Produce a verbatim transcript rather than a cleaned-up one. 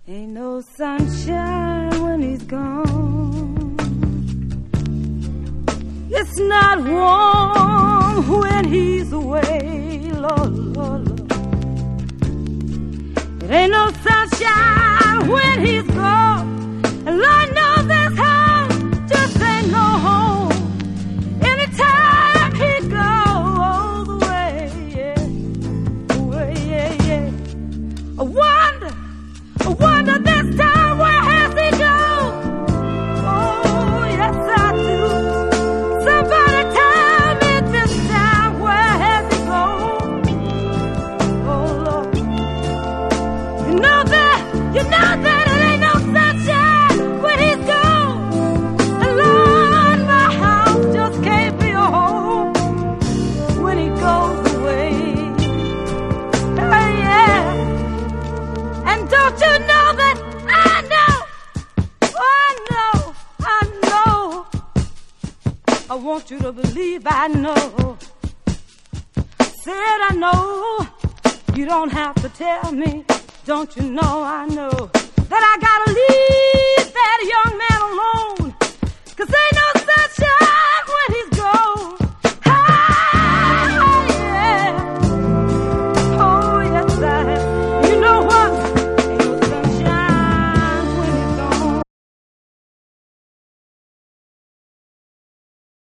Ain't no sunshine when he's gone. It's not warm when he's away, Lord, Lord, Lord. It ain't no sunshine when he's gone. And Lord knows this home just ain't no home. Anytime he goes away, yeah, away, yeah, yeah. I wonder, I wonder this time where has he gone? Oh, yes I do. Somebody tell me this time where has he gone? Oh Lord, you know that, you know that it ain't no sunshine when he's gone. And Lord, my house just can't be a home when he goes away. Hey, yeah. And don't you know that I know, I know, I know. I want you to believe I know. Said I know. You don't have to tell me. Don't you know I know that I gotta leave